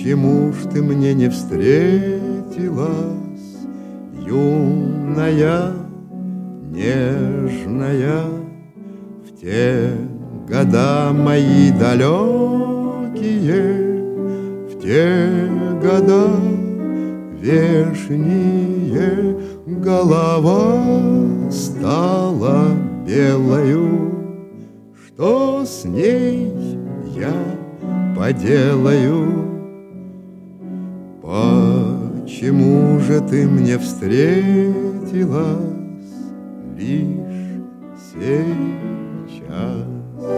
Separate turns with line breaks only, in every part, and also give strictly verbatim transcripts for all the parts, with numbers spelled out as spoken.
Почему ж ты мне не встретилась, юная, нежная, в те года мои далекие, в те года вешние, голова стала белою. Что с ней я поделаю? Почему же ты мне встретилась лишь сейчас?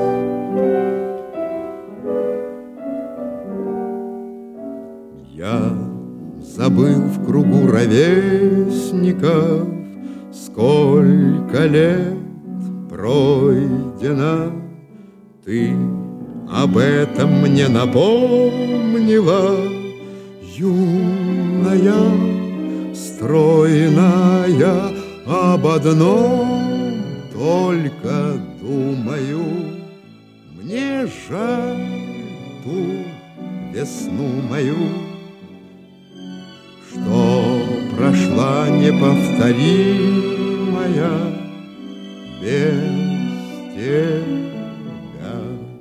Я забыл в кругу ровесников, сколько лет пройдено. Ты об этом мне напомнила, юная, стройная, об одном только думаю. Мне жаль ту весну мою, что прошла неповторимая без тебя.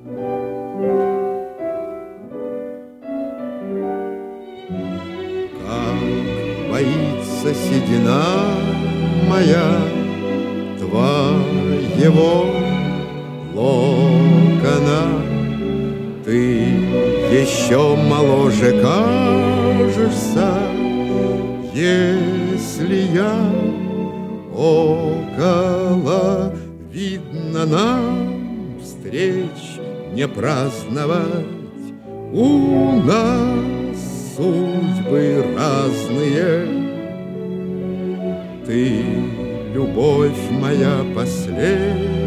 Как боится седина моя твоего локона, ты еще моложе кажешься, если я около. Видно, нам встреч не праздновать, у нас судьбы разные. Ты, любовь моя последняя,